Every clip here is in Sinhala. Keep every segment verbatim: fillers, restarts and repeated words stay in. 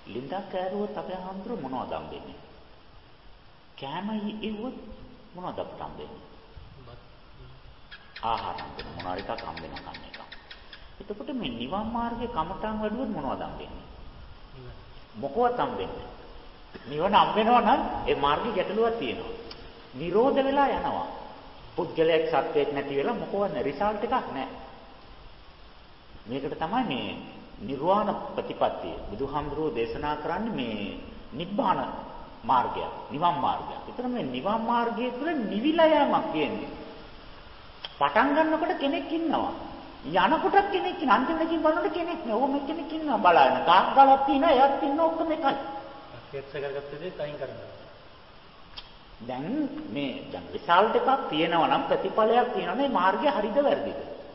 ලිඳක් කෑරුවොත් අපේ හඳුර මොනවද හම්බෙන්නේ? කෑමයි ඉවුවොත් මොනවද අපට හම්බෙන්නේ? ආහාර හම්බෙන්නේ. මොනවා හරි එකක් හම්බෙනවා කන්න එක. එතකොට මේ නිවන් මාර්ගයේ කමඨාන් වැඩුවොත් මොනවද හම්බෙන්නේ? මොකවත් හම්බෙන්නේ නැහැ. නිවන හම්බෙනවා නම් ඒ මාර්ගයේ ගැටලුවක් තියෙනවා. නිරෝධ වෙලා යනවා. පුද්ගලයක් සත්‍යයක් නැති වෙලා මොකවත් රිසල්ට් එකක් නැහැ. මේකට තමයි මේ නිර්වාණ ප්‍රතිපත්තිය බුදුහාමුදුරුවෝ දේශනා කරන්නේ මේ නිබ්බාන මාර්ගය, නිවන් මාර්ගය. ඒතර මේ නිවන් මාර්ගය තුළ නිවිලා යෑමක් කියන්නේ. පටන් ගන්නකොට කෙනෙක් ඉන්නවා. යනකොට කෙනෙක් ඉන්න අන්තිමටකින් බලනකොට කෙනෙක් නෑ. ඕම කෙනෙක් ඉන්නවා බලන්න. ගාක් ගලක් තියෙනවා, එයාත් ඉන්න ඔක්කොම එකයි. ක්ෂේත්‍ර කරගත්ත දේ කයින් කරනවා. දැන් මේ දැන් රිසල්ට් එකක් තියෙනවා නම් ප්‍රතිඵලයක් තියෙනවා නම් මේ මාර්ගය හරිද වැරදිද?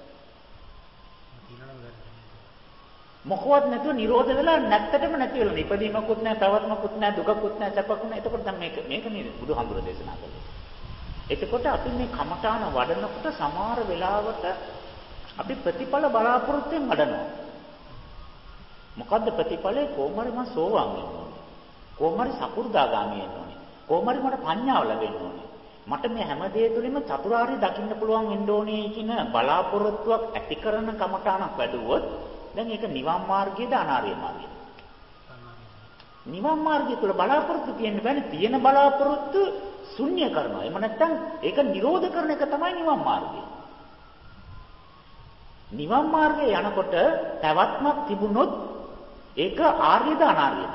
මොකවත් නැතුව නිරෝධ වෙලා නැත්තටම නැති වෙලා ඉපදීමකුත් නැහැ, පැවැත්මකුත් නැහැ, දුකකුත් නැහැ, සැපකුත් නැහැ. එතකොට දැන් මේක මේක නේද බුදුහාමුදුර දේශනා කළේ. එතකොට අපි මේ කමඨාන වඩනකොට සමහර වෙලාවට අපි ප්‍රතිඵල බලාපොරොත්තුෙන් වඩනවා. මොකද්ද ප්‍රතිඵලය? කොහොමරි මම සෝවාන් වෙන්න ඕනේ. කොහොමරි සකු르දාගාමී වෙන්න ඕනේ. කොහොමරි මට ප්‍රඥාව ලැබෙන්න ඕනේ. මට මේ හැම දෙය තුළින්ම චතුරාර්ය දකින්න පුළුවන් වෙන්න ඕනේ කියන බලාපොරොත්තුවක් ඇති කරන කමඨානක් වැඩුවොත් දැන් ඒක නිවන් මාර්ගයේද අනාර්ය මාර්ගයේද? නිවන් මාර්ගය තුළ බලාපොරොත්තු තියෙන්න බෑනේ. තියෙන බලාපොරොත්තු ශුන්‍ය කරනවා. එහෙම නැත්නම් ඒක නිරෝධ කරන එක තමයි නිවන් මාර්ගය. නිවන් මාර්ගයේ යනකොට පැවැත්මක් තිබුණොත් ඒක ආර්යද අනාර්යද?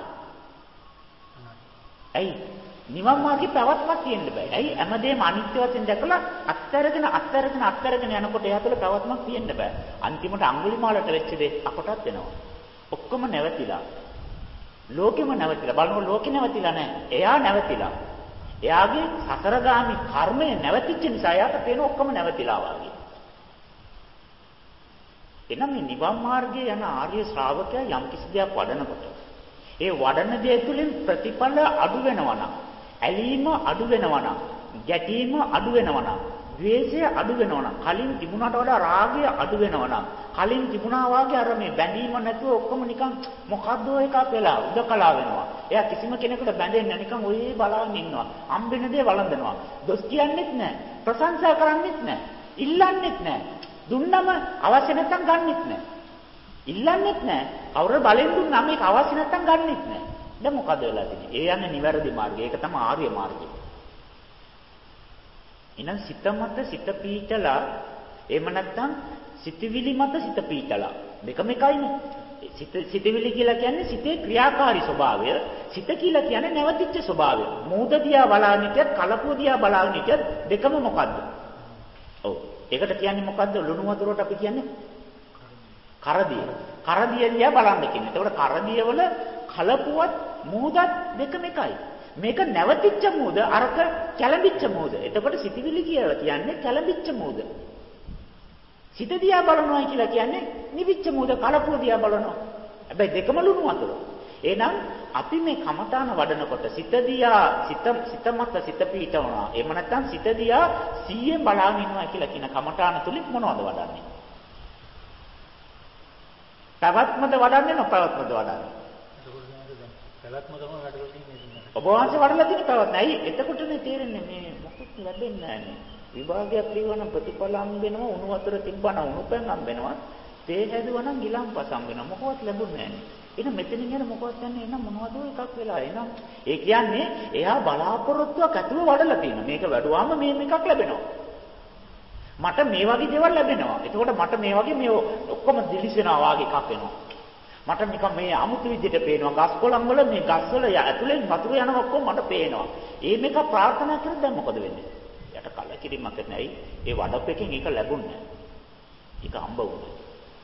ඇයි? නිවන් මාර්ගයේ පැවැත්මක් තියෙන්න බෑ. ඇයි? හැමදේම අනිත්‍ය වශයෙන් දැකලා අත්තරගෙන අත්තරගෙන අත්තරගෙන යනකොට එයා තුළ පැවැත්මක් තියෙන්න බෑ. අන්තිමට අඟුලිමාලට වෙච්ච දේ අපටත් වෙනවා. ඔක්කොම නැවතිලා. ලෝකෙම නැවතිලා. බලනකොට ලෝකෙ නැවතිලා නැහැ. එයා නැවතිලා. එයාගේ සතරගාමි කර්මය නැවතිච්ච නිසා එයාට පේන ඔක්කොම නැවතිලා වගේ. එනම් මේ නිවන් මාර්ගයේ යන ආර්ය ශ්‍රාවකයා යම් කිසි දෙයක් වඩනකොට ඒ වඩන දේ තුළින් ප්‍රතිඵල අඩු වෙනවා නම්, ඇලීම අඩු වෙනවා නම්, ගැටීම අඩු වෙනවා නම්, ද්වේෂය අඩු වෙනවා නම්, කලින් තිබුණාට වඩා රාගය අඩු වෙනවා නම්, කලින් තිබුණා වාගේ අර මේ බැඳීම නැතුව ඔක්කොම නිකන් මොකද්ද එකක් වෙලා උදකලා වෙනවා. එයා කිසිම කෙනෙකුට බැඳෙන්නේ නිකන් ඔය බලාගෙන ඉන්නවා. හම්බෙන දේ වළඳනවා. දොස් කියන්නෙත් නැහැ. ප්‍රශංසා කරන්නෙත් නැහැ. ඉල්ලන්නෙත් නැහැ. දුන්නම අවශ්‍ය නැත්තම් ගන්නෙත් නැහැ. ඉල්ලන්නෙත් නැහැ. කවුරු බලෙන් දුන්නාම ඒක අවශ්‍ය නැත්තම් ගන්නෙත් නැහැ. දැන් මොකද වෙලා තියෙන්නේ? ඒ යන්නේ නිවැරදි මාර්ගය. ඒක තමයි ආර්ය මාර්ගය. එහෙනම් සිත මත සිත පීඨලා එහෙම නැත්තම් සිතවිලි මත සිත පීඨලා දෙකම එකයිනේ. සිත සිතවිලි කියලා කියන්නේ සිතේ ක්‍රියාකාරී ස්වභාවය. සිත කියලා කියන්නේ නැවතිච්ච ස්වභාවය. මූද දිහා බලාගෙන හිටියත් කලපුව දිහා බලාගෙන හිටියත් දෙකම මොකද්ද? ඔව්. ඒකට කියන්නේ මොකද්ද? ලුණු වතුරට අපි කියන්නේ කරදිය. කරදිය දිහා බලන්න කියන්නේ. ඒකට කරදිය වල කලපුවත් මූදත් දෙකම එකයි. මේක නැවතිච්ච මූද අරක කැළඹිච්ච මූද. එතකොට සිතවිලි කියලා කියන්නේ කැළඹිච්ච මූද. සිත දිහා බලනවා කියලා කියන්නේ නිවිච්ච මූද කලපුව දිහා බලනවා. හැබැයි දෙකම ලුණු වතුර. එහෙනම් අපි මේ කමඨාන වඩනකොට සිත දිහා සිත සිත මත සිත පීඨවනවා. එහෙම නැත්නම් සිත දිහා සීයෙන් බලාගෙන ඉන්නවා කියලා කියන කමඨාන තුලින් මොනවද වඩන්නේ? පැවැත්මද වඩන්නේ නොපැවැත්මද වඩන්නේ? පැවැත්ම තමයි වැඩලා තියෙන්නේ. ඔබ වහන්සේ වඩලා තියෙන පැවැත්ම. ඇයි? එතකොටනේ තේරෙන්නේ මේ මොකක්ද ලැබෙන්නේ නැහැ. විභාගයක් ලියවන ප්‍රතිඵල හම්බෙනවා, උණු වතුර තිබ්බනම් උණු පැන් හම්බෙනවා, තේ හැදුවනම් ගිලම්පස හම්බෙනවා. මොකවත් ලැබුණේ නැහැ. එහෙනම් මෙතනින් යන මොකවත් නැහැ. එහෙනම් මොනවද එකක් වෙලා. එහෙනම් ඒ කියන්නේ එයා බලාපොරොත්තුවක් ඇතුව වඩලා තියෙනවා. මේක වැඩුවාම මේ මේකක් ලැබෙනවා. මට මේ වගේ දේවල් ලැබෙනවා. එතකොට මට මේ වගේ මේ ඔක්කොම දිලිසෙනවා වගේ එකක් වෙනවා. මට නිකන් මේ අමුතු විදිහට පේනවා. ගස් කොළන් වල මේ ගස් වල ඇතුලෙන් වතුර යන ඔක්කොම මට පේනවා. ඒ මේක ප්‍රාර්ථනා කරද්දී දැන් මොකද වෙන්නේ? යට කලකිරීමක් නැයි. ඒ වඩපෙකින් ඒක ලැබුණේ නැහැ. ඒක හම්බ වුණා.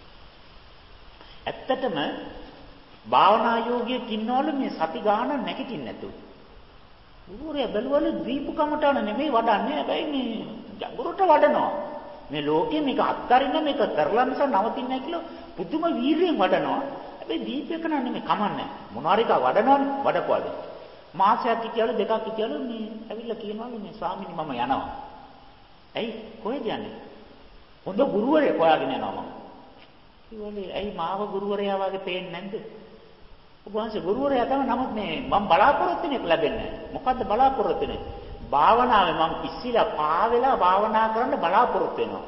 ඇත්තටම භාවනා යෝගියෙක් ඉන්නවලු මේ සති ගාන නැගිටින්න නැතුව. ඌරේ බැලුවලු දීපු කමටන නෙමෙයි වඩන්නේ. හැබැයි මේ ජඟුරට වඩනවා. මේ ලෝකේ මේක අත්තරින්න මේක කරලා නිසා නවතින්නේ නැහැ කියලා පුදුම වීරියෙන් වඩනවා. හැබැයි දීපේක නෙමෙයි කමන්නේ. මොනවාරි එක වඩනවනේ වඩපුවාද. මාසයක් හිටියලු දෙකක් හිටියලු මේ ඇවිල්ලා කියනවලු මේ ස්වාමීනි මම යනවා. ඇයි කොහෙද යන්නේ? හොඳ ගුරුවරයෙක් හොයාගෙන යනවා මම. කිව්වලු ඇයි මාව ගුරුවරයා වගේ පේන්නේ නැද්ද? ඔබ වහන්සේ ගුරුවරයා තමයි. නමුත් මේ මම බලාපොරොත්තු වෙන්නේ ලැබෙන්නේ නැහැ. මොකද්ද බලාපොරොත්තු වෙන්නේ? භාවනාවේ මම ඉස්සිලා පාවෙලා භාවනා කරන්න බලාපොරොත්තු වෙනවා.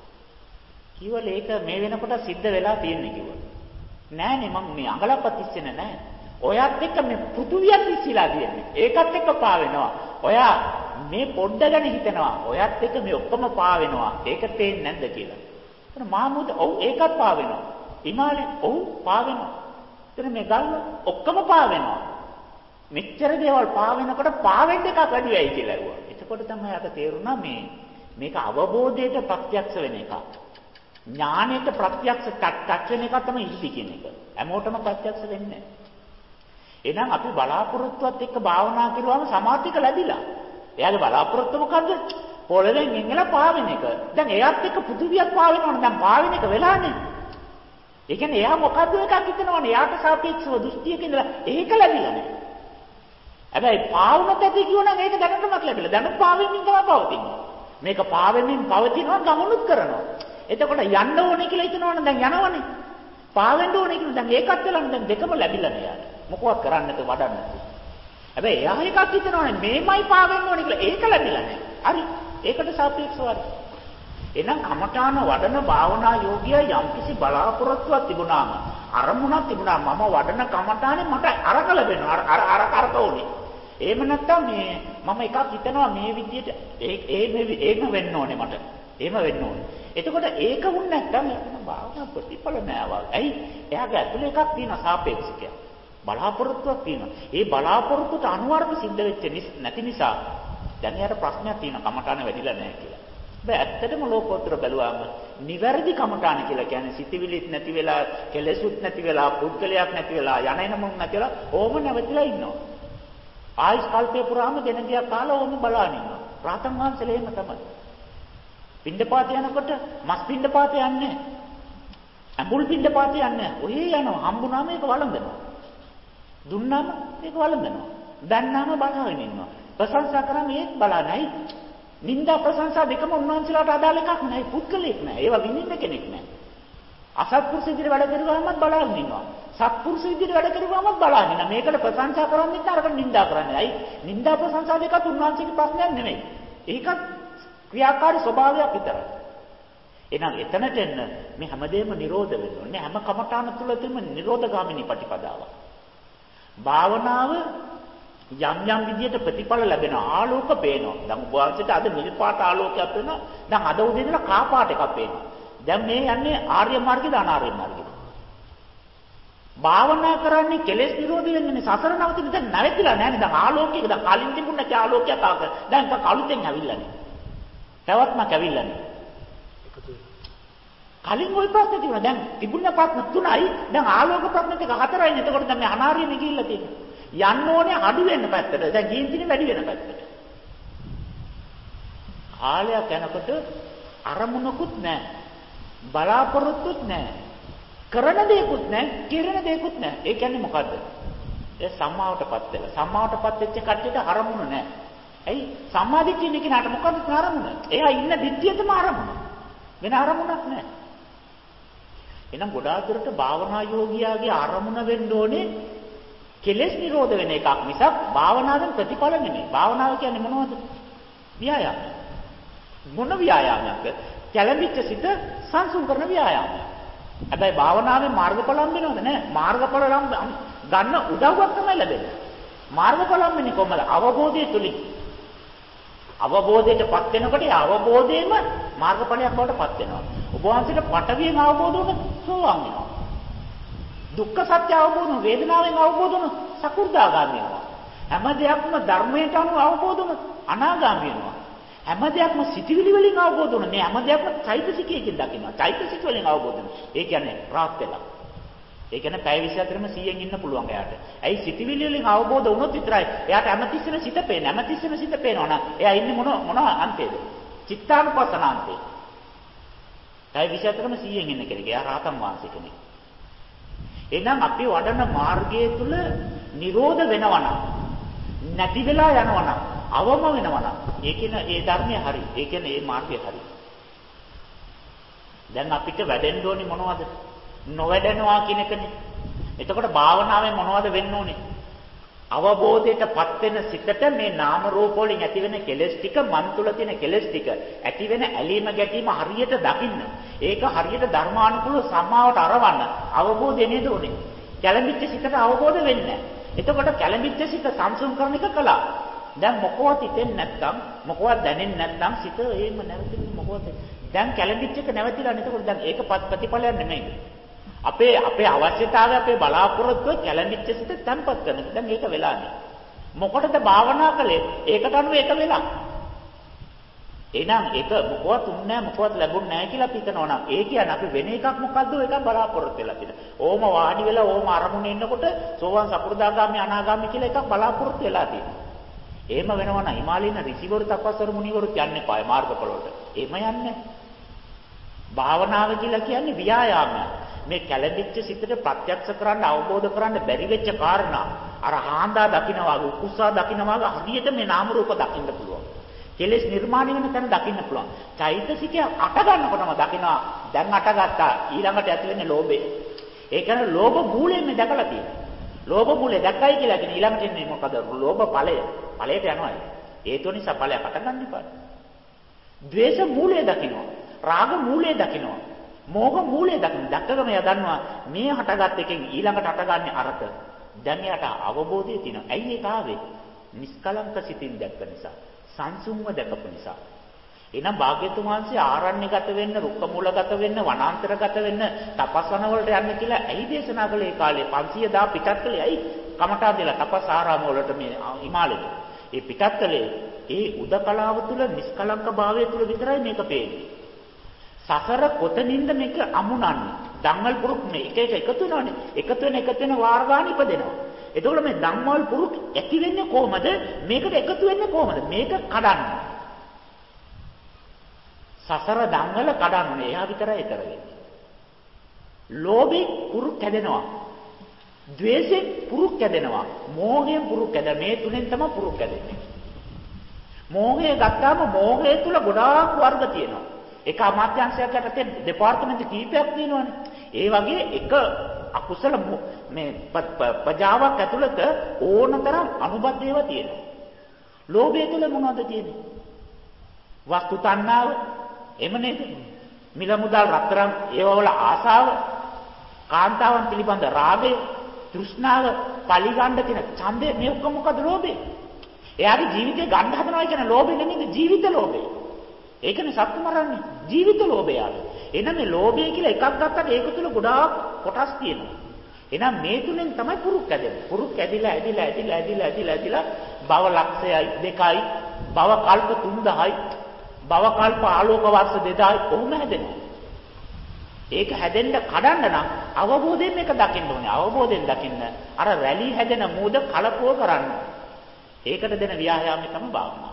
කිව්වල ඒක මේ වෙනකොට සිද්ධ වෙලා තියෙන්නේ කිව්වා. නෑනේ මම මේ අඟලක්වත් ඉස්සෙන්නේ නෑ. ඔයත් එක්ක මේ පෘථුවියක් ඉස්සිලා තියෙන්නේ. ඒකත් එක්ක පාවෙනවා. ඔයා මේ පොඩ්ඩ ගැන හිතනවා. ඔයත් එක්ක මේ ඔක්කොම පාවෙනවා. ඒක තේන්නේ නැද්ද කියලා. එතන මාමුද ඔව් ඒකත් පාවෙනවා. හිමාලය ඔව් පාවෙනවා. එතන මේ ගල් ඔක්කොම පාවෙනවා. මෙච්චර දේවල් පාවෙනකොට පාවෙන්න එකක් වැඩි වෙයි කියලා ඇහුවා. එතකොට තමයි අර තේරුණා මේ මේක අවබෝධයට ප්‍රත්‍යක්ෂ වෙන එකක්. ඥාණයට ප්‍රත්‍යක්ෂ ටච් වෙන එක තමයි ඉති කියන එක. හැමෝටම ප්‍රත්‍යක්ෂ වෙන්නේ නැහැ. එහෙනම් අපි බලාපොරොත්තුවත් එක්ක භාවනා කරුවාම සමාධියක ලැබිලා. එයාගේ බලාපොරොත්තු මොකද්ද? පොළවෙන් එංගලා පාවෙන එක. දැන් එයාත් එක්ක පුදුවියක් පාවෙනවනේ. දැන් පාවෙන එක වෙලානේ. ඒ කියන්නේ එයා මොකද්ද එකක් හිතනවනේ. එයාට සාපේක්ෂව දෘෂ්ටියක ඉඳලා ඒක ලැබිලා නැහැ. හැබැයි පාවුනත් ඇති කියවනම් ඒක දැනටමත් ලැබිලා. දැන් පාවෙමින් තමයි පවතින්නේ. මේක පාවෙමින් පවතිනවා ගමනුත් කරනවා. එතකොට යන්න ඕනේ කියලා හිතනවනම් දැන් යනවනේ. පාවෙන්න ඕනේ කියලා දැන් ඒකත් වෙලානේ දැන් දෙකම ලැබිලා නෑ. මොකවත් කරන්න නැතුව වඩන්න නැතුව. හැබැයි එයා එකක් හිතනවනේ මේමයි පාවෙන්න ඕනේ කියලා ඒක ලැබිලා නෑ. හරි. ඒකට සාපේක්ෂව හරි. එහෙනම් කමඨාන වඩන භාවනා යෝගියා යම්කිසි බලාපොරොත්තුවක් තිබුණාම අරමුණක් තිබුණා මම වඩන කමඨානේ මට අරක ලැබෙනවා. අර අර අරක ඕනේ. එහෙම නැත්තම් මේ මම එකක් හිතනවා මේ විදිහට ඒ ඒම වෙන්න ඕනේ මට. එහෙම වෙන්න ඕනේ. එතකොට ඒක වුණ නැත්නම් භාවනා ප්‍රතිඵල නෑ වගේ. ඇයි? එයාගේ ඇතුලේ එකක් තියෙන සාපේක්ෂකයක්. බලාපොරොත්තුවක් තියෙනවා. ඒ බලාපොරොත්තුට අනුවර්ග සිද්ධ වෙච්ච නැති නිසා දැන් එයාට ප්‍රශ්නයක් තියෙනවා කමඨාන වැඩිලා නෑ කියලා. බෑ ඇත්තටම ලෝකෝත්තර බැලුවාම නිවැරදි කමඨාන කියලා කියන්නේ සිතිවිලිත් නැති වෙලා, කෙලෙසුත් නැති වෙලා, පුද්ගලයක් නැති වෙලා, යන එන මොන් නැති වෙලා ඕම නැවතිලා ඉන්නවා. ආයස් කල්පේ පුරාම දෙන ගියා කාලා ඕම බලාගෙන ඉන්නවා. රාතන් වහන්සේලා එහෙම තමයි. පින්ඩපාත යනකොට මස් පින්ඩපාත යන්නේ ඇඹුල් පින්ඩපාත යන්නේ ඔහේ යනවා හම්බුනාම ඒක වළඳනවා දුන්නාම ඒක වළඳනවා දැන්නාම බලාගෙන ඉන්නවා ප්‍රශංසා කරාම ඒත් බලන්නයි නිന്ദා ප්‍රශංසා දෙකම උන්වහන්සේලාට අදාළ එකක් නෑ පුද්ගලෙක් නෑ ඒවා විඳින්න කෙනෙක් නෑ අසත්පුරුෂ විදිහට වැඩ කරුවාමත් බලාගෙන ඉන්නවා සත්පුරුෂ විදිහට වැඩ කරුවාමත් බලාගෙන ඉන්නවා මේකට ප්‍රශංසා කරන්නේ නැත්නම් අරකට නිന്ദා කරන්නේ අයි නිന്ദා ප්‍රශංසා දෙකත් උන්වහන්සේගේ ප්‍රශ්නයක් නෙමෙයි ඒකත් ක්‍රියාකාරී ස්වභාවයක් විතරයි. එහෙනම් එතනට එන්න මේ හැමදේම නිරෝධ වෙන්න ඕනේ. හැම කමඨාන තුල තියෙන නිරෝධගාමිනී ප්‍රතිපදාව. භාවනාව යම් යම් විදියට ප්‍රතිඵල ලැබෙනවා. ආලෝක පේනවා. දැන් උපවාසයට අද නිල් පාට ආලෝකයක් වෙනවා. දැන් අද උදේ ඉඳලා කා පාට එකක් පේනවා. දැන් මේ යන්නේ ආර්ය මාර්ගයද අනාර්ය මාර්ගයද? භාවනා කරන්නේ කෙලෙස් නිරෝධ වෙන්නේ සසර නවතින දැන් නැවතිලා නැහැ නේ. දැන් ආලෝකයක දැන් කලින් තිබුණ නැති ආලෝකයක් ආක. දැන් ඒක කලුතෙන් ඇවිල්ලා නේ. තවත්මක් ඇවිල්ලා නේ. කලින් ওই ප්‍රශ්නේ තිබුණා. දැන් තිබුණ ප්‍රශ්න තුනයි. දැන් ආලෝක ප්‍රශ්න ටික හතරයි. එතකොට දැන් මේ අනාර්යෙ ගිහිල්ලා තියෙනවා. යන්න ඕනේ අඩු වෙන පැත්තට. දැන් ගින් තිනේ වැඩි වෙන පැත්තට. කාලයක් යනකොට අරමුණකුත් නැහැ. බලාපොරොත්තුත් නැහැ. කරන දේකුත් නැහැ. කිරණ දේකුත් නැහැ. ඒ කියන්නේ මොකද්ද? ඒ සම්මාවටපත් වෙලා. සම්මාවටපත් වෙච්ච කට්ටියට අරමුණ නැහැ. ඇයි සම්මාදිට්ඨිය නේ කෙනාට මොකද්ද අරමුණ? එයා ඉන්න දිට්ඨියටම අරමුණ. වෙන අරමුණක් නැහැ. එහෙනම් ගොඩාක් දුරට භාවනා යෝගියාගේ අරමුණ වෙන්න ඕනේ කෙලෙස් නිරෝධ වෙන එකක් මිසක් භාවනාවෙන් ප්‍රතිඵල නෙමෙයි. භාවනාව කියන්නේ මොනවද? ව්‍යායාම. මොන ව්‍යායාමයක්ද? කැළඹිච්ච සිත සංසුන් කරන ව්‍යායාමයක්. හැබැයි භාවනාවේ මාර්ගඵල හම්බෙනවද? නැහැ. මාර්ගඵල ගන්න උදව්වක් තමයි ලැබෙන්නේ. මාර්ගඵල හම්බෙන්නේ කොහමද? අවබෝධය තුලින්. අවබෝධයටපත් වෙනකොට ඒ අවබෝධයම මාර්ගඵලයක් බවට පත් වෙනවා. ඔබ වහන්සේට පටවියෙන් අවබෝධ වුණ සෝවාන් වෙනවා. දුක්ඛ සත්‍ය අවබෝධ වුණ වේදනාවෙන් අවබෝධ වුණ සකු르දාගාමී වෙනවා. හැම දෙයක්ම ධර්මයට අනුව අවබෝධ වුණ අනාගාමී වෙනවා. හැම දෙයක්ම සිතිවිලි වලින් අවබෝධ වුණ මේ හැම දෙයක්ම චෛතසිකයකින් දකිනවා. චෛතසික වලින් අවබෝධ වෙනවා. ඒ කියන්නේ රාත් වෙලා. ඒ කියන්නේ පැය විසි හතරම සීයෙන් ඉන්න පුළුවන් එයාට. ඇයි සිතිවිලි වලින් අවබෝධ වුණොත් විතරයි. එයාට හැමතිස්සෙම සිත පේන. හැමතිස්සෙම සිත පේනවා නම් එයා ඉන්නේ මොන මොන අන්තයේද? චිත්තානුපස්සන අන්තේ. පැය විසි හතරම සීයෙන් ඉන්න කෙනෙක්. එයා රාතන් වහන්සේ කෙනෙක්. එහෙනම් අපි වඩන මාර්ගයේ තුල නිරෝධ වෙනවා නම් නැති වෙලා යනවා නම් අවම වෙනවා නම් ඒ කියන ඒ ධර්මය හරි. ඒ කියන්නේ ඒ මාර්ගය හරි. දැන් අපිට වැඩෙන්න ඕනේ මොනවද? නොවැඩෙනවා කියන එකනේ. එතකොට භාවනාවෙන් මොනවද වෙන්න ඕනේ? අවබෝධයටපත් වෙන සිතට මේ නාම රූප වලින් ඇති වෙන කෙලෙස් ටික, මන් තුල තියෙන කෙලෙස් ටික, ඇති වෙන ඇලීම ගැටීම හරියට දකින්න. ඒක හරියට ධර්මානුකූලව සමාවට අරවන්න. අවබෝධය නේද උනේ. කැළඹිච්ච සිතට අවබෝධ වෙන්නේ නැහැ. එතකොට කැළඹිච්ච සිත සංසුන් කරන එක කළා. දැන් මොකවත් හිතෙන්නේ නැත්නම්, මොකවත් දැනෙන්නේ නැත්නම් සිත එහෙම නැවතින්නේ මොකවත්. දැන් කැළඹිච්ච එක නැවතිලා නේද? එතකොට දැන් ඒක ප්‍රතිඵලයක් නෙමෙයි. අපේ අපේ අවශ්‍යතාවය අපේ බලාපොරොත්තුව කැළඹිච්ච සිත තැම්පත් කරන එක. දැන් ඒක වෙලා නැහැ. මොකටද භාවනා කළේ? ඒකට අනුව ඒක වෙලා. එහෙනම් ඒක මොකවත් උන්නේ නැහැ, මොකවත් ලැබුන්නේ නැහැ කියලා අපි හිතනවා නම් ඒ කියන්නේ අපි වෙන එකක් මොකද්ද එකක් බලාපොරොත්තු වෙලා තියෙන. ඕම වාඩි වෙලා ඕම අරමුණේ ඉන්නකොට සෝවාන් සකෘදාගාමි අනාගාමි කියලා එකක් බලාපොරොත්තු වෙලා තියෙනවා. එහෙම වෙනවා නම් හිමාලයේන ඍෂිවරු තපස්වරු මුනිවරු යන්නේ පාය මාර්ගඵල වලට. එහෙම යන්නේ. භාවනාව කියලා කියන්නේ ව්‍යායාමයක්. මේ කැළඹිච්ච සිතට ප්‍රත්‍යක්ෂ කරන්න අවබෝධ කරන්න බැරි වෙච්ච කාරණා අර හාන්දා දකින්නවා වගේ උකුස්සා දකින්නවා වගේ හරියට මේ නාම රූප දකින්න පුළුවන්. කෙලෙස් නිර්මාණය වෙන තැන දකින්න පුළුවන්. චෛතසිකය අට ගන්නකොටම දකින්නවා. දැන් අටගත්තා. ඊළඟට ඇති වෙන්නේ ලෝභය. ඒ කියන්නේ ලෝභ මූලයෙන් මේ දැකලා තියෙනවා. ලෝභ මූලය දැක්කයි කියලා කියන ඊළඟට එන්නේ මොකද? ලෝභ ඵලය. ඵලයට යනවා. හේතුව නිසා ඵලයක් අටගන්න එපා. ද්වේෂ මූලය දකින්නවා. රාග මූලය දකින්නවා. මෝහ මූලය දකින්න. දැක්කම එයා දන්නවා මේ හටගත් එකෙන් ඊළඟට හටගන්නේ අරක. දැන් එයාට අවබෝධය තියෙනවා. ඇයි ඒක ආවේ? නිස්කලංක සිතින් දැක්ක නිසා. සංසුන්ව දැකපු නිසා. එහෙනම් භාග්‍යතුන් වහන්සේ ආරණ්‍යගත වෙන්න, රුක්ක මූලගත වෙන්න, වනාන්තරගත වෙන්න, තපස්වන වලට යන්න කියලා ඇයි දේශනා කළේ ඒ කාලේ? පන්සිය දා පිටත් කළේ ඇයි? කමඨා දෙලා තපස් ආරාම වලට මේ හිමාලයේ. ඒ පිටත් කළේ ඒ උදකලාව තුල නිස්කලංක භාවය තුල විතරයි මේක පේන්නේ. සසර කොතනින්ද මේක අමුණන්නේ? ධම්මල් පුරුක් මේ එක එක එකතු වෙනවනේ. එකතු වෙන එකතු වෙන වාර ගන්න ඉපදෙනවා. එතකොට මේ ධම්මල් පුරුක් ඇති වෙන්නේ කොහමද? මේකට එකතු වෙන්නේ කොහමද? මේක කඩන්න. සසර ධම්මල කඩන්නේ. එයා විතරයි ඊතර වෙන්නේ. ලෝභේ පුරුක් හැදෙනවා. ද්වේෂයෙන් පුරුක් හැදෙනවා. මෝහයෙන් පුරුක් හැදෙනවා. මේ තුනෙන් තමයි පුරුක් හැදෙන්නේ. මෝහය ගත්තාම මෝහය තුල ගොඩාක් වර්ග තියෙනවා. එක අමාත්‍යාංශයක් යටතේ දෙපාර්තමේන්තු කීපයක් තියෙනවානේ. ඒ වගේ එක අකුසල මේ පජාවක් ඇතුළත ඕනතරම් අනුබද්ධ ඒවා තියෙනවා. ලෝභය තුල මොනවද තියෙන්නේ? වස්තු තණ්හාව, එහෙම නේද? මිල මුදල් රත්තරන් ඒවා වල ආසාව, කාන්තාවන් පිළිබඳ රාගය, තෘෂ්ණාව, පලිගණ්ඩ කියන ඡන්දය මේ ඔක්කොම මොකද ලෝභය? එයාගේ ජීවිතේ ගන්න හදනවා කියන ලෝභය නෙමෙයි ජීවිත ලෝභය. ඒකනේ සත්තු මරන්නේ ජීවිත ලෝභය. එහෙනම් මේ ලෝභය කියලා එකක් ගත්තට ඒක තුල ගොඩාක් කොටස් තියෙනවා. එහෙනම් මේ තුනෙන් තමයි පුරුක් ඇදෙන්නේ. පුරුක් ඇදිලා ඇදිලා ඇදිලා ඇදිලා ඇදිලා ඇදිලා භව ලක්ෂයයි දෙකයි භව කල්ප තුන් දහයි භව කල්ප ආලෝක වර්ෂ දෙදහයි කොහොම හැදෙන්නේ? ඒක හැදෙන්න කඩන්න නම් අවබෝධයෙන් මේක දකින්න ඕනේ. අවබෝධයෙන් දකින්න අර රැලි හැදෙන මූද කලපුව කරන්න. ඒකට දෙන ව්‍යායාමය තමයි භාවනාව.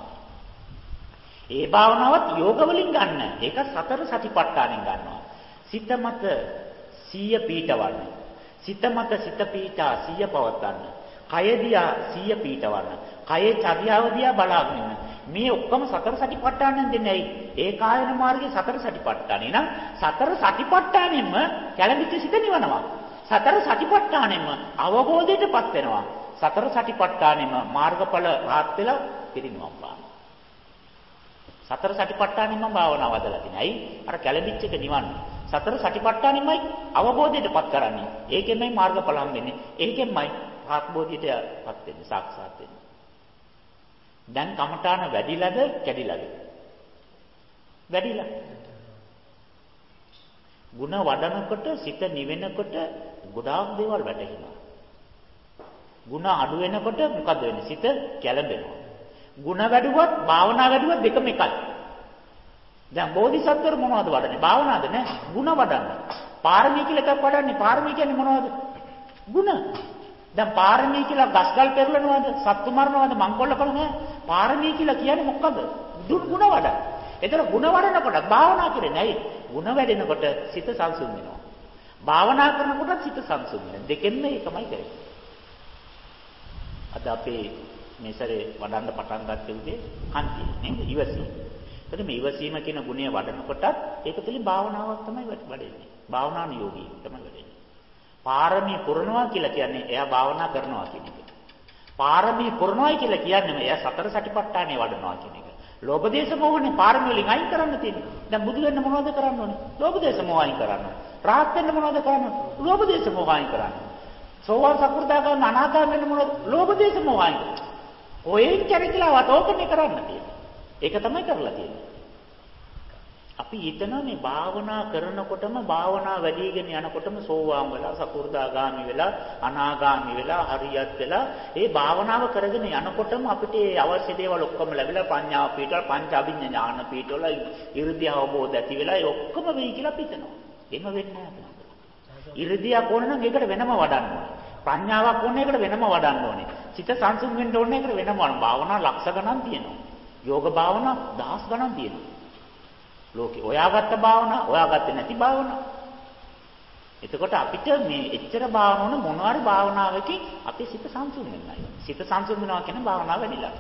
ඒ භාවනාවත් යෝග වලින් ගන්න. ඒක සතර සතිපට්ඨානෙන් ගන්නවා. සිත මත සීය පීඨවන්න. සිත මත සිත පීඨා සීය පවත්වන්න. කය දිහා සීය පීඨවන්න. කයේ චර්යාව දිහා බලාගෙන ඉන්න. මේ ඔක්කොම සතර සතිපට්ඨානෙන් දෙන්නේ ඇයි? ඒ කායන මාර්ගයේ සතර සතිපට්ඨානෙ. එහෙනම් සතර සතිපට්ඨානෙම කැළඹිච්ච සිත නිවනවා. සතර සතිපට්ඨානෙම අවබෝධයටපත් වෙනවා. සතර සතිපට්ඨානෙම මාර්ගඵල රාත් වෙලා පිරිනිවන් පානවා. සතර සතිපට්ඨානෙම භාවනාව වදලා තියෙනවා. ඇයි? අර කැළඹිච්ච එක නිවන්නේ. සතර සතිපට්ඨානෙමයි අවබෝධයටපත් කරන්නේ. ඒකෙන්මයි මාර්ගඵල හම්බෙන්නේ. ඒකෙන්මයි ආත්මෝධියටපත් වෙන්නේ, සාක්ෂාත් වෙන්නේ. දැන් කමඨාන වැඩිලාද කැඩිලාද? වැඩිලා. ಗುಣ වඩනකොට සිත නිවෙනකොට ගොඩාක් දේවල් වැටහෙනවා. ಗುಣ අඩු වෙනකොට මොකද වෙන්නේ? සිත කැළඹෙනවා. ಗುಣ වැඩුවත් භාවනා වැඩුවත් දෙකම එකයි. දැන් බෝධිසත්වරු මොනවද වඩන්නේ? භාවනාවද නෑ? ಗುಣ වඩන්නේ. පාරමී කියලා එකක් වඩන්නේ. පාරමී කියන්නේ මොනවද? ಗುಣ. දැන් පාරමී කියලා ගස්ගල් පෙරලනවද? සත්තු මරනවද? මංකොල්ල කරනවද? පාරමී කියලා කියන්නේ මොකද? දුක් ಗುಣ වඩන. ඒතර ಗುಣ වඩනකොට භාවනා කරන්නේ නැයි. ಗುಣ වැඩෙනකොට සිත සංසුන් වෙනවා. භාවනා කරනකොට සිත සංසුන් වෙනවා. දෙකෙන්ම එකමයි කරන්නේ. අද අපේ මේ සැරේ වඩන්න පටන් ගත්ත උදේ කන්ති නේද? ඉවසීම. එතකොට මේ ඉවසීම කියන ගුණය වඩනකොටත් ඒක තුළින් භාවනාවක් තමයි වැඩෙන්නේ. භාවනාන යෝගී තමයි වැඩෙන්නේ. පාරමී පුරනවා කියලා කියන්නේ එයා භාවනා කරනවා කියන එක. පාරමී පුරනවායි කියලා කියන්නේ එයා සතර සටිපට්ඨානෙ වඩනවා කියන එක. ලෝභ දේශ මොහොනේ පාරමී වලින් අයින් කරන්න තියෙන්නේ. දැන් බුදු වෙන්න මොනවද කරන්න ඕනේ? ලෝභ දේශ මොහ අයින් කරන්න. රාහත් වෙන්න මොනවද කරන්න ඕනේ? ලෝභ දේශ මොහ අයින් කරන්න. සෝවාන් සකෘදාගාමී අනාගාමී වෙන්න මොනවද? ලෝභ දේශ මොහ අයින් කරන්න. ඔයෙන් කැරකිලාවත් ඕකනේ කරන්න තියෙන්නේ. ඒක තමයි කරලා තියෙන්නේ. අපි හිතනවා මේ භාවනා කරනකොටම භාවනා වැඩිගෙන යනකොටම සෝවාන් වෙලා සකෘදාගාමි වෙලා අනාගාමි වෙලා හරියත් වෙලා ඒ භාවනාව කරගෙන යනකොටම අපිට ඒ අවශ්‍ය දේවල් ඔක්කොම ලැබිලා පඤ්ඤා පීඨවල පංච අභිඥා ඥාන පීඨවල 이르දිය අවබෝධ ඇති වෙලා ඒ ඔක්කොම වෙයි කියලා අපි හිතනවා. එහෙම වෙන්නේ නැහැ. 이르දියක් ඕන නම් ඒකට වෙනම වඩන්න ඕනේ. ප්‍රඥාවක් ඕන එකට වෙනම වඩන්න ඕනේ. සිත සංසුන් වෙන්න ඕන එකට වෙනම වඩන්න. භාවනා ලක්ෂ ගණන් තියෙනවා. යෝග භාවනා දහස් ගණන් තියෙනවා. ලෝකේ ඔයාගත්ත භාවනා, ඔයාගත්තේ නැති භාවනා. එතකොට අපිට මේ එච්චර භාවන ඕන මොනවාරි භාවනාවකින් අපේ සිත සංසුන් වෙන්නයි. සිත සංසුන් වෙනවා කියන භාවනාව වැඩිලා.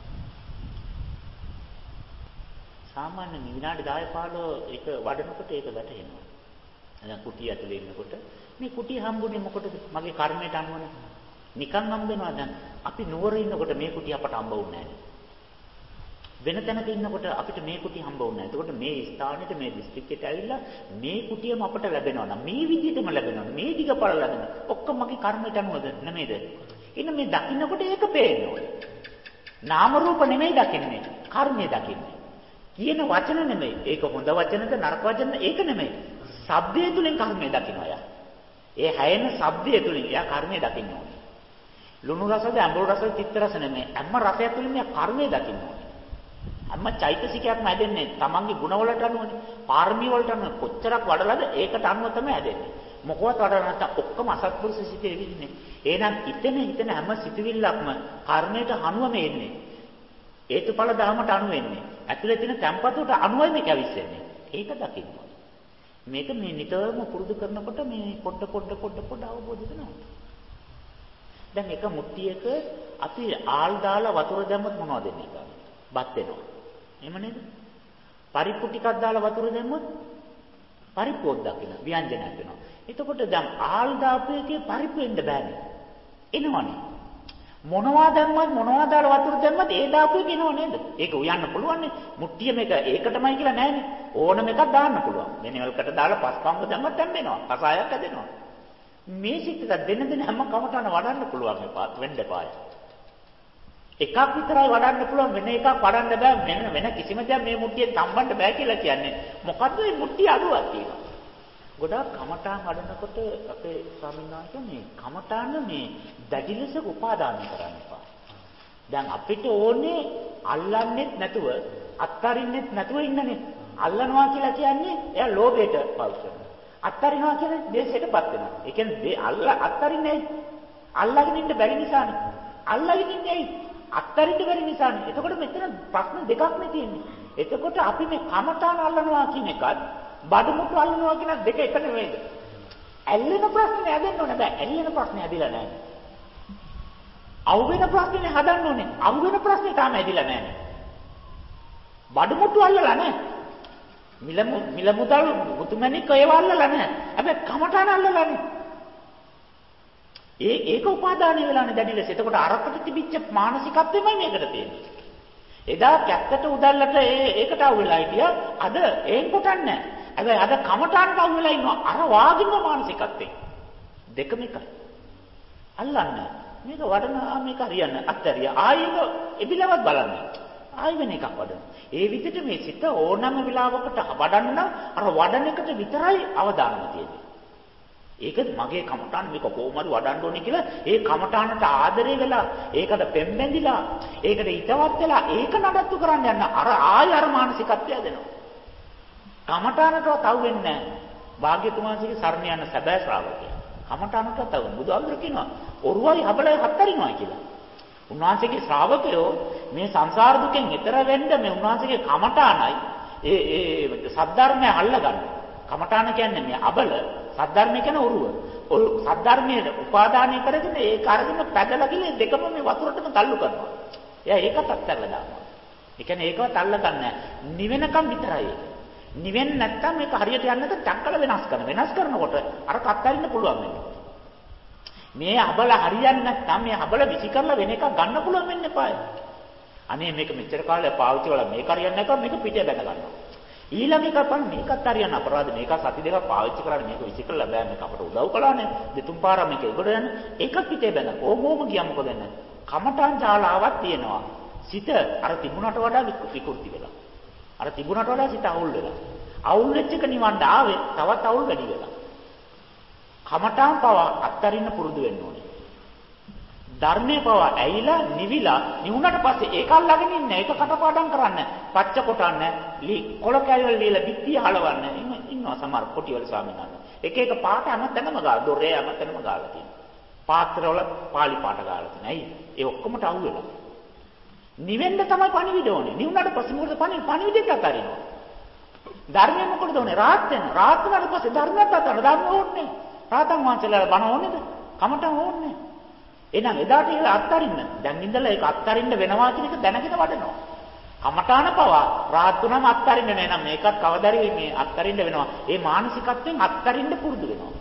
සාමාන්‍ය විනාඩි දහය පහළොව ඒක වඩනකොට ඒක වැටහෙනවා. දැන් කුටිය ඇතුලේ ඉන්නකොට මේ කුටිය හම්බුනේ මොකටද? මගේ කර්මයට අනුවනේ. නිකන් හම්බ වෙනවා. දැන් අපි නුවර ඉන්නකොට මේ කුටිය අපට හම්බ වුණේ නැහැ. වෙන තැනක ඉන්නකොට අපිට මේ කුටිය හම්බ වුණා. එතකොට මේ ස්ථානෙට මේ දිස්ත්‍රික්කයට ඇවිල්ලා මේ කුටියම අපට ලැබෙනවා නම් මේ විදිහටම ලැබෙනවා. මේ දිගපළ ලැබෙනවා. ඔක්කොම මගේ කර්මයට අනුවද නෙමෙයිද? ඉන්න මේ දකින්නකොට ඒක පේන්න ඕනේ. නාම රූප නෙමෙයි දකින්නේ. කර්මය දකින්නේ. කියන වචන නෙමෙයි. ඒක හොඳ වචනද නරක වචනද ඒක නෙමෙයි. ශබ්දය තුලින් කර්මය දකින්නවා යා. ඒ හැයෙන ශබ්දය තුලින් යා කර්මය දකින්න ඕනේ. ලුණු රසද අඹුරු රසද තිත්ත රස නෙමෙයි. හැම රසය තුලින් යා කර්මය දකින්න ඕනේ. අම්ම චෛතසිකයක්ම හැදෙන්නේ තමන්ගේ ගුණවලට අනුවනේ. පාරමී වලට අනුව කොච්චරක් වඩලාද ඒකට අනුව තමයි හැදෙන්නේ. මොකවත් වඩලා නැත්නම් ඔක්කොම අසත්පුරුෂ සිතේ විදින්නේ. එහෙනම් හිතෙන හිතෙන හැම සිතුවිල්ලක්ම කර්මයට අනුවම එන්නේ. හේතුඵල ධර්මයට අනුව එන්නේ. ඇතුලේ තියෙන තැම්පතුට අනුවයි මේක ඇවිස්සෙන්නේ. ඒක දකින්න ඕනේ. මේක මේ නිතරම පුරුදු කරනකොට මේ පොඩ පොඩ පොඩ පොඩ අවබෝධ වෙනවා. දැන් එක මුට්ටියක අපි ආල් දාලා වතුර දැම්මොත් මොනවද වෙන්නේ කියලා? බත් වෙනවා. එහෙම නේද? පරිප්පු ටිකක් දාලා වතුර දැම්මොත් පරිප්පුවක් දකින්න ව්‍යංජනයක් වෙනවා. එතකොට දැන් ආල් දාපු එකේ පරිප්පු වෙන්න බෑනේ. එනවනේ. මොනවා දැම්මත් මොනවා දාලා වතුර දැම්මත් ඒ දාපු එක එනව නේද? ඒක උයන්න පුළුවන් නේ. මුට්ටිය මේක ඒකටමයි කියලා නෑනේ. ඕනම එකක් දාන්න පුළුවන්. මෙනෙවල්කට දාලා පස්පංග දැම්මත් දැම්මෙනවා. කසායක් හැදෙනවා. මේ සිත් එක දෙන්න දෙන්න හැම කමටහන වඩන්න පුළුවන් මේ පාත් වෙන්න පාය. එකක් විතරයි වඩන්න පුළුවන් වෙන එකක් වඩන්න බෑ වෙන වෙන කිසිම දෙයක් මේ මුට්ටියෙන් තම්බන්න බෑ කියලා කියන්නේ මොකද්ද මේ මුට්ටිය අඩුවක් තියෙනවා ගොඩාක් කමඨාන් වඩනකොට අපේ ස්වාමීන් වහන්සේ මේ කමඨාන මේ දැඩි ලෙස උපාදාන කරන්න එපා දැන් අපිට ඕනේ අල්ලන්නෙත් නැතුව අත්තරින්නෙත් නැතුව ඉන්නනේ අල්ලනවා කියලා කියන්නේ එයා ලෝභයට පාවිච්චි කරනවා අත්තරිනවා කියන්නේ දේශයටපත් වෙනවා ඒ කියන්නේ අල්ල අත්තරින්නේ අල්ලගෙන ඉන්න බැරි නිසානේ අල්ලගෙන ඉන්නේ අත්තරින්න බැරි නිසානේ. එතකොට මෙතන ප්‍රශ්න දෙකක් නේ තියෙන්නේ. එතකොට අපි මේ කමඨාන අල්ලනවා කියන එකත් බඩමුට්ටු අල්ලනවා කියන දෙක එක නෙවෙයිද? ඇල්ලෙන ප්‍රශ්නේ හදන්න ඕනේ බෑ. ඇල්ලෙන ප්‍රශ්නේ හදිලා නැහැ. අවු වෙන ප්‍රශ්නේ හදන්න ඕනේ. අවු වෙන ප්‍රශ්නේ තාම හදිලා නැහැ. බඩමුට්ටු අල්ලලා නැහැ. මිල මිල මුදල් මුතුමැණික් ඒව අල්ලලා නැහැ. හැබැයි කමඨාන අල්ලලා නැහැ. ඒ ඒක උපාදානය වෙලානේ දැඩි ලෙස. එතකොට අරකට තිබිච්ච මානසිකත්වෙමයි මේකට තියෙන්නේ. එදා කැත්තට උදැල්ලට ඒ ඒකට අවු වෙලා හිටියා. අද ඒන් කොටන්නේ නැහැ. හැබැයි අද කමටාන්ට අවු වෙලා ඉන්නවා. අර වාගින්ම මානසිකත්වෙන්. දෙකම එකයි. අල්ලන්නේ. මේක වඩනවා මේක හරියන්නේ. අත්තරිය. ආයෙක එබිලවත් බලන්නේ. ආයෙ වෙන එකක් වඩන. ඒ විදිහට මේ සිත ඕනම වෙලාවකට වඩන්න අර වඩන එකට විතරයි අවධානම තියෙන්නේ. ඒක මගේ කමඨාන මේක කොහොමද වඩන්න ඕනේ කියලා ඒ කමඨානට ආදරේ වෙලා ඒකට පෙම්බැඳිලා ඒකට ිතවත් වෙලා ඒක නඩත්තු කරන්න යන අර ආය අර මානසිකත්වය දෙනවා කමඨානටවත් අවු වෙන්නේ නැහැ භාග්‍යතුමාගේ සරණ යන සැබෑ ශ්‍රාවකයා කමඨානටවත් අවු බුදුහාමුදුරු කියනවා ඔරුවයි හබලයි හත්තරිනවා කියලා උන්වහන්සේගේ ශ්‍රාවකයෝ මේ සංසාර දුකෙන් එතර වෙන්න මේ උන්වහන්සේගේ කමඨානයි ඒ ඒ සද්ධර්මය අල්ලගන්න කමඨාන කියන්නේ මේ අබල සද්ධර්මය කියන ඔරුව. ඔය සද්ධර්මයේ උපාදානය කරගෙන ඒක අරගෙන පැදලා ගිහලා දෙකම මේ වතුරටම තල්ලු කරනවා. එයා ඒකත් අත්හැරලා දානවා. ඒ කියන්නේ ඒකවත් අල්ලගන්නේ නැහැ. නිවෙනකම් විතරයි. නිවෙන්නේ නැත්තම් මේක හරියට යන්නේ නැත්නම් චක්කල වෙනස් කරන. වෙනස් කරනකොට අර කත්තරින්න පුළුවන් වෙනවා. මේ අබල හරියන්නේ නැත්නම් මේ අබල විසි කරලා වෙන එකක් ගන්න පුළුවන් වෙන්න එපායි. අනේ මේක මෙච්චර කාලයක් පාවිච්චි කරලා මේක හරියන්නේ නැකම මේක පිටේ බැඳ ගන්නවා. ඊළඟ එක පන් මේකත් හරියන්න අපරාධ මේක සති දෙකක් පාවිච්චි කරලා මේක විසි කරලා බෑ මේක අපට උදව් කළානේ. දෙතුන් පාරක් මේක උඩ යන එකක් පිටේ බැඳ. ඕගොම ගියා මොකද වෙන්නේ? කමඨාන් ශාලාවක් තියෙනවා. සිත අර තිබුණට වඩා විකෘති වෙලා. අර තිබුණට වඩා සිත අවුල් වෙලා. අවුල් වෙච්ච එක නිවන්න ආවේ තවත් අවුල් වැඩි වෙලා. කමඨාන් පව අත්තරින්න පුරුදු වෙන්න ඕනේ. ධර්මයේ පව ඇයිලා නිවිලා නිවුණට පස්සේ ඒක අල්ලගෙන ඉන්න ඒක කටපාඩම් කරන්න. පච්ච කොටන්න, කොළ කැලවල ලියලා බිත්තිය හලවන්න. ඉන්නවා සමහර කොටිවල ස්වාමීන් වහන්සේ. එක එක පාට අමතනම ගාලා, දොරේ අමතනම ගාලා තියෙනවා. පාත්‍රවල පාලි පාට ගාලා තියෙනවා. ඇයි? ඒ ඔක්කොමට අවු වෙලා. නිවෙන්න තමයි පණිවිඩ ඕනේ. නිවුණට පස්සේ මොකද පණිවිඩ පණිවිඩෙත් අතාරිනවා. ධර්මයෙන් මොකටද ඕනේ? රාහත් වෙන. රාහත් වුණාට පස්සේ ධර්මයක් අතාරන ධර්ම ඕනේ. රාතන් වහන්සේලා බණ ඕනේද? කමටම ඕනේ. එහෙනම් එදාට ඒක අත්තරින්න. දැන් ඉඳලා ඒක අත්තරින්න වෙනවා කියන එක දැනගෙන වඩනවා. කමඨාන පව රාහත් වුණාම අත්තරින්න නෑ. එහෙනම් මේකත් කවදාරි මේ අත්තරින්න වෙනවා. ඒ මානසිකත්වයෙන් අත්තරින්න පුරුදු වෙනවා.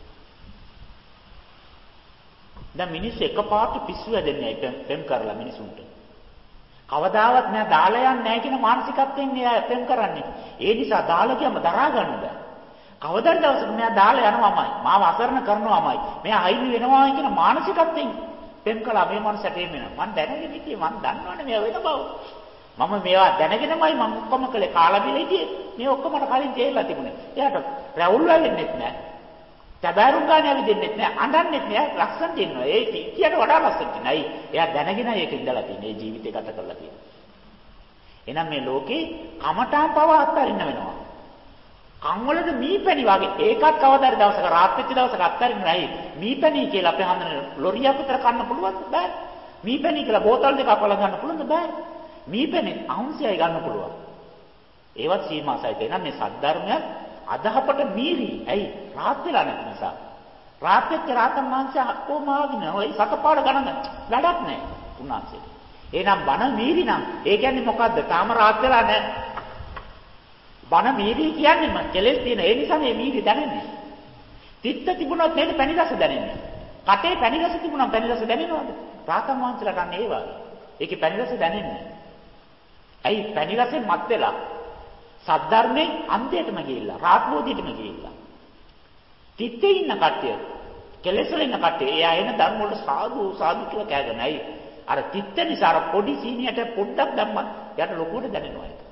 දැන් මිනිස්සු එකපාරට පිස්සු හැදෙන්නේ පෙම් කරලා මිනිසුන්ට. කවදාවත් නෑ දාලා යන්නේ නෑ කියන මානසිකත්වයෙන් නෑ පෙම් කරන්නේ. ඒ නිසා දාලා කියම දරා ගන්න බෑ. කවදාද දවසක මෙයා දාලා යනවාමයි මාව අසරණ කරනවාමයි මෙයා අයිති වෙනවා කියන මානසිකත්වයෙන් පෙම් කළා මේ මනසට එන්න වෙනවා මම දැනගෙන හිටියේ මම දන්නවනේ මෙයා වෙන බව මම මේවා දැනගෙනමයි මම ඔක්කොම කළේ කාලා බිල හිටියේ මේ ඔක්කොම මට කලින් තේරලා තිබුණේ එයාට රැවුල් වෙන්නෙත් නෑ තබාරුම් ගන්න ඇවිදින්නෙත් නෑ අඬන්නෙත් නෑ ලස්සනට ඉන්නවා ඒ කියට වඩා ලස්සනට නයි එයා දැනගෙන ඒක ඉඳලා තියෙන්නේ ජීවිතේ ගත කරලා තියෙන්නේ එහෙනම් මේ ලෝකේ කමඨාන් පව අත්හරින්න වෙනවා කන් වලද මීපැණි වගේ ඒකත් කවදාද දවසක රාත් වෙච්ච දවසක අත්තරින් නැයි මීපැණි කියලා අපේ හන්දන ලොරියක් විතර කන්න පුළුවන්ද බෑ මීපැණි කියලා බෝතල් දෙකක් වල ගන්න පුළුවන්ද බෑ මීපැණි අවුන්සියයි ගන්න පුළුවන් ඒවත් සීමාසයිත එනම් මේ සද්ධර්මයක් අදහපට මීරි ඇයි රාත් වෙලා නැති නිසා රාත් වෙච්ච රාතන් මාංශය කොමාවින ඔය සතපාඩ ගණන් වැඩක් නැහැ උන්වහන්සේ එහෙනම් බණ මීරි නම් ඒ කියන්නේ මොකද්ද තාම රාත් වෙලා නැහැ බණ මීරි කියන්නේ මම කෙලෙස් තියෙන ඒ නිසා මේ මීරි දැනෙන්නේ. තිත්ත තිබුණොත් නේද පැණි රස දැනෙන්නේ. කටේ පැණි රස තිබුණා පැණි රස දැනෙනවද? රාතන් වහන්සේලා ගන්න ඒ වගේ. ඒකේ පැණි රස දැනෙන්නේ. ඇයි පැණි රසෙන් මත් වෙලා සද්ධර්මයේ අන්තයටම ගිහිල්ලා රාත්බෝධියටම ගිහිල්ලා. තිත්තේ ඉන්න කට්ටිය කෙලෙස් වල ඉන්න කට්ටිය එයා එන ධර්ම වල සාදු සාදු කියලා කෑගෙනයි. අර තිත්ත නිසා අර පොඩි සීනියට පොඩ්ඩක් දැම්මත් යට ලොකුවට දැනෙනවා ඒක.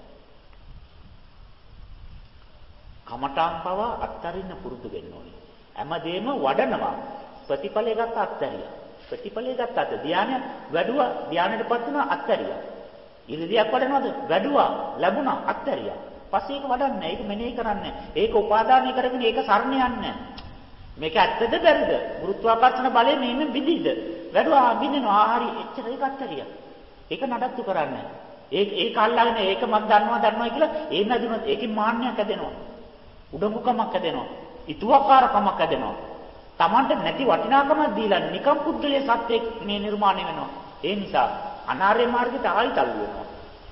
කමඨාන් පව අත්තරින්න පුරුදු වෙන්න ඕනේ. හැමදේම වඩනවා. ප්‍රතිඵලය ගත්ත අත්තරියා. ප්‍රතිඵලය ගත්ත අත ධානය වැඩුවා ධානයටපත් වුණා අත්තරියා. ඉරිදියක් වඩනවද? වැඩුවා ලැබුණා අත්තරියා. පස්සේ ඒක වඩන්නේ ඒක මෙනෙහි කරන්නේ. ඒක උපාදානය කරගෙන ඒක සරණ යන්නේ. මේක ඇත්තද බැරිද? ගුරුත්වාකර්ෂණ බලය මෙහෙම බිඳිද? වැඩුවා බිඳිනවා හරි එච්චර ඒක අත්තරියා. ඒක නඩත්තු කරන්නේ. ඒක ඒක අල්ලගෙන ඒක මම දන්නවා දන්නවා කියලා ඒ නැදුනොත් ඒකේ මාන්නයක් ඇදෙනවා. උඩඟුකමක් ඇදෙනවා. ඉතුවක්කාරකමක් ඇදෙනවා. Tamanට නැති වටිනාකමක් දීලා නිකම් පුද්ගලයේ සත්‍යයක් මේ නිර්මාණය වෙනවා. ඒ නිසා අනාර්ය මාර්ගයට ආයි තල්ලු වෙනවා.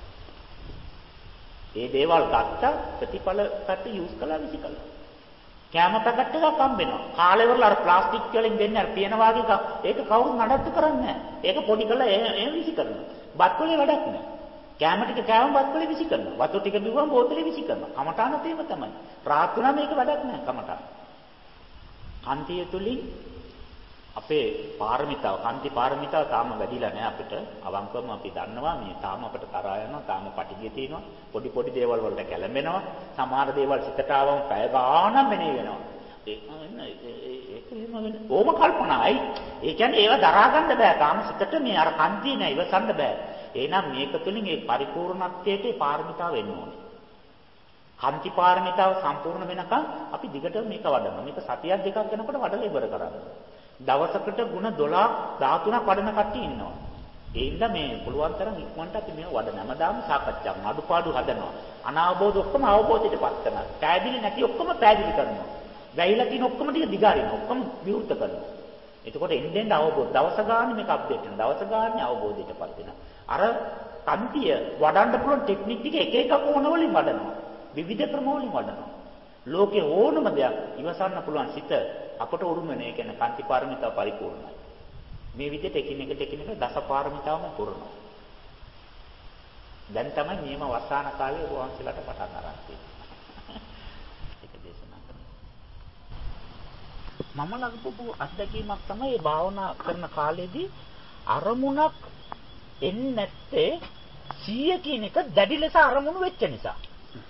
ඒ දේවල් ගත්ත ප්‍රතිඵල පැත්ත යූස් කළා විසි කළා. කැම පැකට් එකක් හම්බෙනවා. කාලේ වල අර ප්ලාස්ටික් වලින් දෙන්නේ අර පියන වාගේ එකක්. ඒක කවුරුත් නඩත්තු කරන්නේ නැහැ. ඒක පොඩි කරලා එහෙම විසි කරනවා. බත් වලේ වැඩක් නැහැ. කැම ටික කෑවම බත් වලේ විසි කරනවා. වතු ටික බිව්වම බෝතලේ විසි කරනවා. කමඨාන තේම තමයි. රාත් වුණා මේක වැඩක් නැහැ කමඨාන. කාන්තිය තුලින් අපේ පාරමිතාව, කාන්ති පාරමිතාව තාම වැඩිලා නැහැ අපිට. අවංකවම අපි දන්නවා මේ තාම අපිට තරහා යනවා, තාම පටිගිය තියෙනවා. පොඩි පොඩි දේවල් වලට කැළඹෙනවා. සමහර දේවල් සිතට ආවම පැය ගාණක් මෙනෙහි වෙනවා. ඒක ඒක එහෙම වෙන්නේ. ඕම කල්පනායි. ඒ කියන්නේ ඒව දරා ගන්න බෑ. තාම සිතට මේ අර කාන්තිය නෑ ඉවසන්න බෑ. එහෙනම් මේක තුලින් ඒ පරිපූර්ණත්වයට පාරමිතාව වෙන්න ඕනේ. කාන්ති පාරමිතාව සම්පූර්ණ වෙනකන් අපි දිගට මේක වඩනවා. මේක සතියක් දෙකක් යනකොට වඩලා ඉවර කරගන්නවා. දවසකට ಗುಣ දොළහක් දහතුනක් වඩන කට්ටිය ඉන්නවා. ඒ ඉඳලා මේ පුළුවන් තරම් ඉක්මනට අපි මේව වඩන හැමදාම සාකච්ඡා කරනවා. අඩුපාඩු හදනවා. අනාවබෝධ ඔක්කොම අවබෝධයටපත් කරනවා. පැහැදිලි නැති ඔක්කොම පැහැදිලි කරනවා. වැහිලා තියෙන ඔක්කොම ටික දිගාරිනවා. ඔක්කොම විවෘත කරනවා. එතකොට එන්නෙන් අවබෝධ දවස ගානේ මේක අප්ඩේට් වෙනවා. දවස ගානේ අවබෝධයටපත් වෙනවා. අර කන්තිය වඩන්න පුළුවන් ටෙක්නික් ටික එක එක කොන වලින් වඩනවා. විවිධ ක්‍රම වලින් වඩනවා. ලෝකේ ඕනම දෙයක් ඉවසන්න පුළුවන් සිත අපට උරුම නැහැ. කියන්නේ කාන්ති පාරමිතාව පරිපූර්ණයි. මේ විදිහට එකිනෙකට එකිනෙක දස පාරමිතාවම පුරනවා. දැන් තමයි නියම වසාන කාලේ ඔබ වහන්සේලාට පටන් ගන්න තියෙන්නේ. ඒක දේශනා කරනවා. මම ලඟපු අත්දැකීමක් තමයි මේ භාවනා කරන කාලෙදී අරමුණක් එන්නේ නැත්තේ සිය කියන එක දැඩි ලෙස අරමුණු වෙච්ච නිසා.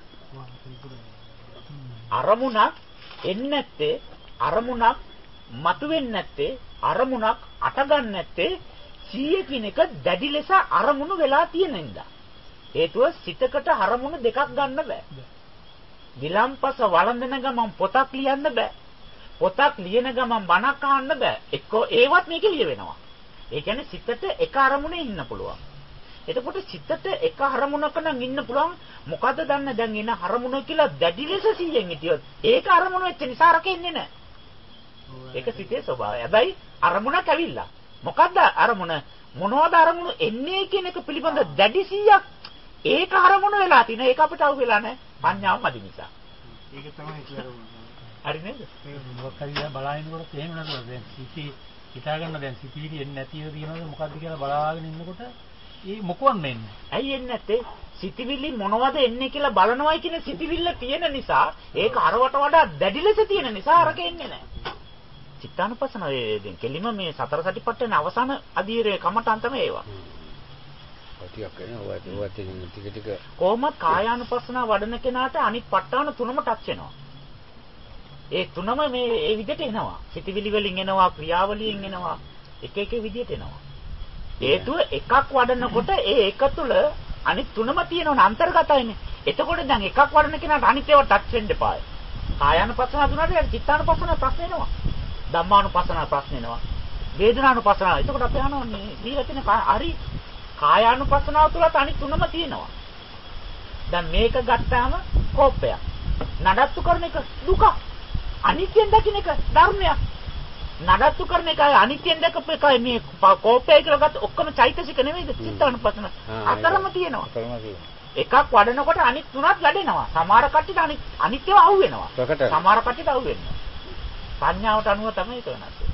අරමුණක් එන්නේ නැත්තේ අරමුණක් මතුවෙන්නේ නැත්තේ අරමුණක් අටගන්නේ නැත්තේ සිය කියන එක දැඩි ලෙස අරමුණු වෙලා තියෙන නිසා. හේතුව සිතකට අරමුණු දෙකක් ගන්න බෑ. විලම්පස වළඳන ගමන් පොතක් ලියන්න බෑ. පොතක් ලියන ගමන් බණක් අහන්න බෑ. එක්කෝ ඒවත් මේකේ ලියවෙනවා. ඒ කියන්නේ සිතට එක අරමුණේ ඉන්න පුළුවන්. එතකොට සිතට එක අරමුණක නම් ඉන්න පුළුවන්. මොකද දන්න දැන් එන අරමුණ කියලා දැඩි ලෙස සියෙන් හිටියොත් ඒක අරමුණ වෙච්ච නිසා රකෙන්නේ නැහැ. ඒක සිතේ ස්වභාවය. හැබැයි අරමුණක් ඇවිල්ලා. මොකද්ද අරමුණ? මොනවද අරමුණ එන්නේ කියන එක පිළිබඳ දැඩි සියක් ඒක අරමුණ වෙලා තින. ඒක අපිට අවු වෙලා නැහැ. පඤ්ඤාව මදි නිසා. ඒක තමයි කියලා. හරි නේද? ඒක මොකක් හරි බලනකොට එහෙම නේද? දැන් සිටි හිතා ගන්න දැන් සිටිවිලි එන්නේ නැතිව තියෙනවද මොකද්ද කියලා බලාගෙන ඉන්නකොට ඒ මොකවත් නැන්නේ. ඇයි එන්නේ නැත්තේ? සිටිවිලි මොනවද එන්නේ කියලා බලනවයි කියන සිටිවිල්ල තියෙන නිසා ඒක අරවට වඩා දැඩි ලෙස තියෙන නිසා අරක එන්නේ නැහැ. චිත්තානුපස්සන වේදෙන් කෙලිම මේ සතර සතිපට්ඨාන අවසාන අධීරයේ කමටන් තමයි ඒවා. ටිකක් වෙනවා. ඔය ටික ටික කොහොමද කායානුපස්සන වඩන කෙනාට අනිත් ප ဋ ාණ තුනම ටච් වෙනවා. ඒ තුනම මේ ඒ විදිහට එනවා. සිටිවිලි වලින් එනවා, ක්‍රියාවලියෙන් එනවා. එක එක විදිහට එනවා. හේතුව එකක් වඩනකොට ඒ එක තුල අනිත් තුනම තියෙනවනේ අන්තර්ගතයිනේ. එතකොට දැන් එකක් වඩන කෙනාට අනිත් ඒවා ටච් වෙන්න එපායි. කායානුපස්සන දුන්නාට චිත්තානුපස්සන ප්‍රශ්න එනවා. ධම්මානුපස්සන ප්‍රශ්න එනවා. වේදනානුපස්සන. එතකොට අපි අහනෝනේ දීලා හරි කායානුපස්සනාව තුලත් අනිත් තුනම තියෙනවා. දැන් මේක ගත්තාම කෝපයක්. නඩත්තු කරන එක දුක. අනිත්‍යෙන් දකින්න එක ධර්මයක්. නඩත්තු කරන එකයි අනිත්‍යෙන් දැකපු එකයි මේ කෝපය කියලා ගත්ත ඔක්කොම චෛතසික නෙමෙයිද? චිත්තානුපස්සන. අතරම තියෙනවා. අතරම තියෙනවා. එකක් වඩනකොට අනිත් තුනත් වැඩෙනවා. සමහර කට්ටියට අනිත් අනිත්‍යව අහු වෙනවා. සමහර කට්ටියට අහු වෙනවා. සංඥාවට අනුව තමයි ඒක වෙනස් වෙන්නේ.